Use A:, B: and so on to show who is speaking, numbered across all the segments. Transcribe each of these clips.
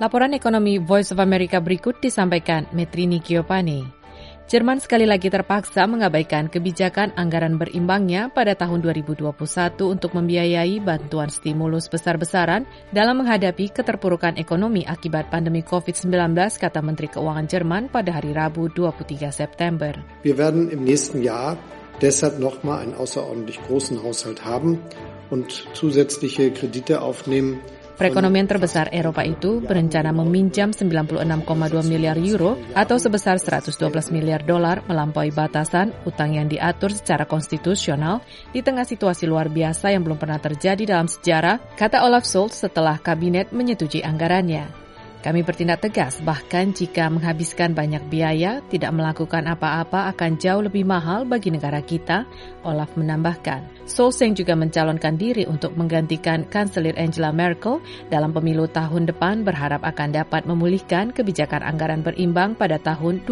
A: Laporan ekonomi Voice of America berikut disampaikan Metrini Giovanni. Jerman sekali lagi terpaksa mengabaikan kebijakan anggaran berimbangnya pada tahun 2021 untuk membiayai bantuan stimulus besar-besaran dalam menghadapi keterpurukan ekonomi akibat pandemi COVID-19, kata Menteri Keuangan Jerman pada hari Rabu 23 September.
B: Wir werden im nächsten Jahr deshalb nochmal einen außerordentlich großen Haushalt haben und zusätzliche Kredite aufnehmen.
A: Perekonomian terbesar Eropa itu berencana meminjam 96,2 miliar euro atau sebesar 112 miliar dolar melampaui batasan utang yang diatur secara konstitusional di tengah situasi luar biasa yang belum pernah terjadi dalam sejarah, kata Olaf Scholz setelah kabinet menyetujui anggarannya. Kami bertindak tegas, bahkan jika menghabiskan banyak biaya, tidak melakukan apa-apa akan jauh lebih mahal bagi negara kita, Olaf menambahkan. Scholz yang juga mencalonkan diri untuk menggantikan Kanselir Angela Merkel dalam pemilu tahun depan berharap akan dapat memulihkan kebijakan anggaran berimbang pada tahun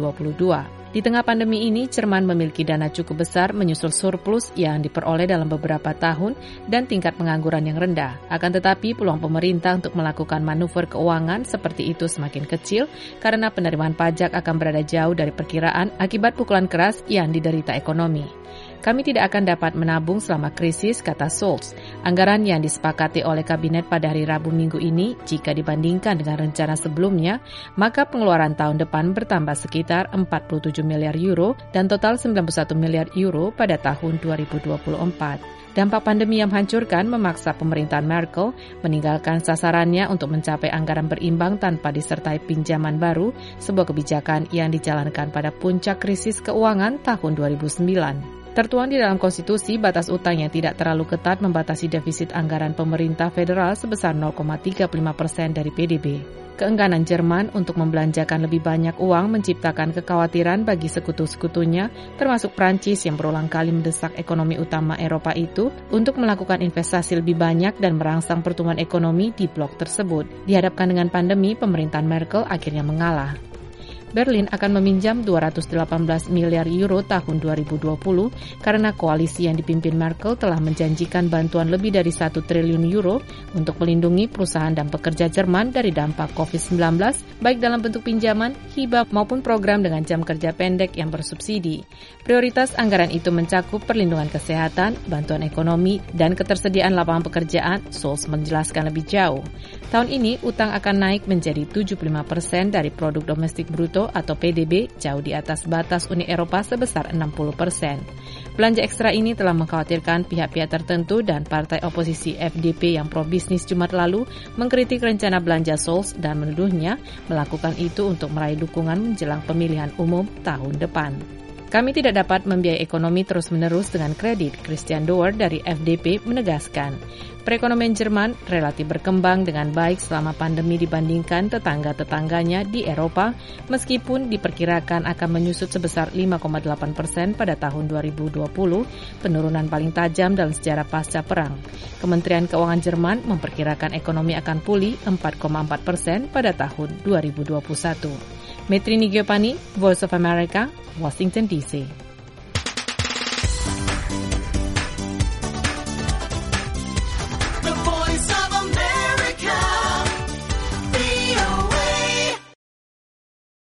A: 2022. Di tengah pandemi ini, Jerman memiliki dana cukup besar menyusul surplus yang diperoleh dalam beberapa tahun dan tingkat pengangguran yang rendah. Akan tetapi, peluang pemerintah untuk melakukan manuver keuangan seperti itu semakin kecil karena penerimaan pajak akan berada jauh dari perkiraan akibat pukulan keras yang diderita ekonomi. Kami tidak akan dapat menabung selama krisis, kata Scholz. Anggaran yang disepakati oleh kabinet pada hari Rabu minggu ini, jika dibandingkan dengan rencana sebelumnya, maka pengeluaran tahun depan bertambah sekitar 47 miliar euro dan total 91 miliar euro pada tahun 2024. Dampak pandemi yang menghancurkan memaksa pemerintahan Merkel meninggalkan sasarannya untuk mencapai anggaran berimbang tanpa disertai pinjaman baru, sebuah kebijakan yang dijalankan pada puncak krisis keuangan tahun 2009. Tertuang di dalam konstitusi, batas utang yang tidak terlalu ketat membatasi defisit anggaran pemerintah federal sebesar 0,35% dari PDB. Keengganan Jerman untuk membelanjakan lebih banyak uang menciptakan kekhawatiran bagi sekutu-sekutunya, termasuk Prancis yang berulang kali mendesak ekonomi utama Eropa itu untuk melakukan investasi lebih banyak dan merangsang pertumbuhan ekonomi di blok tersebut. Dihadapkan dengan pandemi, pemerintahan Merkel akhirnya mengalah. Berlin akan meminjam 218 miliar euro tahun 2020 karena koalisi yang dipimpin Merkel telah menjanjikan bantuan lebih dari 1 triliun euro untuk melindungi perusahaan dan pekerja Jerman dari dampak COVID-19, baik dalam bentuk pinjaman, hibah maupun program dengan jam kerja pendek yang bersubsidi. Prioritas anggaran itu mencakup perlindungan kesehatan, bantuan ekonomi, dan ketersediaan lapangan pekerjaan, Scholz menjelaskan lebih jauh. Tahun ini, utang akan naik menjadi 75% dari produk domestik bruto atau PDB, jauh di atas batas Uni Eropa sebesar 60%. Belanja ekstra ini telah mengkhawatirkan pihak-pihak tertentu dan partai oposisi FDP yang pro-bisnis Jumat lalu mengkritik rencana belanja Scholz dan menuduhnya melakukan itu untuk meraih dukungan menjelang pemilihan umum tahun depan. Kami tidak dapat membiayai ekonomi terus-menerus dengan kredit, Christian Doer dari FDP menegaskan. Perekonomian Jerman relatif berkembang dengan baik selama pandemi dibandingkan tetangga-tetangganya di Eropa, meskipun diperkirakan akan menyusut sebesar 5,8% pada tahun 2020, penurunan paling tajam dalam sejarah pasca perang. Kementerian Keuangan Jerman memperkirakan ekonomi akan pulih 4,4% pada tahun 2021. Metrini Giovanni, Voice of America, Washington DC.